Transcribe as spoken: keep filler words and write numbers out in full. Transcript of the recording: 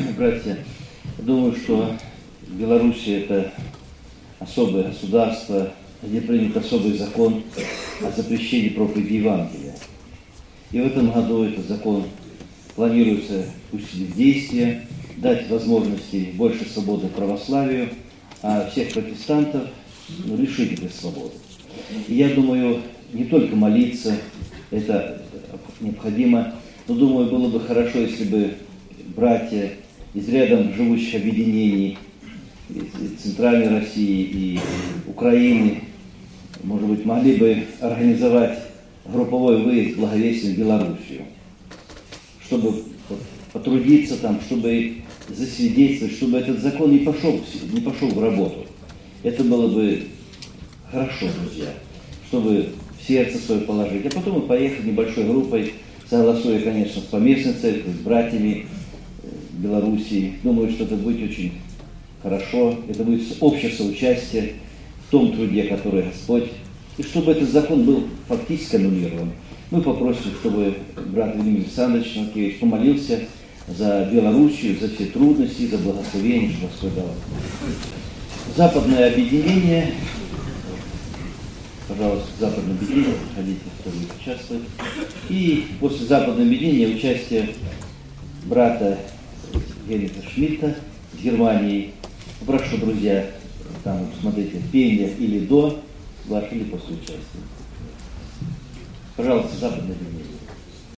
братья, думаю, что Белоруссия – это особое государство, где принят особый закон о запрещении проповеди Евангелия. И в этом году этот закон планируется пустить в действие, дать возможности больше свободы православию, а всех протестантов ну, лишить этой свободы. И я думаю, не только молиться, это необходимо, но думаю, было бы хорошо, если бы братья из рядом живущих объединений из Центральной России и Украины, может быть, могли бы организовать групповой выезд в Благовещение в Белоруссию, чтобы потрудиться там, чтобы засвидетельствовать, чтобы этот закон не пошел, не пошел в работу. Это было бы хорошо, друзья, чтобы в сердце свое положить. А потом мы поехали небольшой группой, согласуя, конечно, с поместной церковью, с братьями Белоруссии. Думаю, что это будет очень хорошо. Это будет общее соучастие в том труде, который Господь. И чтобы этот закон был фактически аннулирован. Мы попросим, чтобы брат Владимир Александрович Маркевич помолился за Белоруссию, за все трудности, за благословение, что Господь дал. Западное объединение. Пожалуйста, западное объединение, приходите, кто будет участвовать. И после западного объединения участие брата Генриха Шмидта из Германии. Попрошу, друзья, там, смотрите, пение или до, ваше или после участия. Пожалуйста, западное объединение.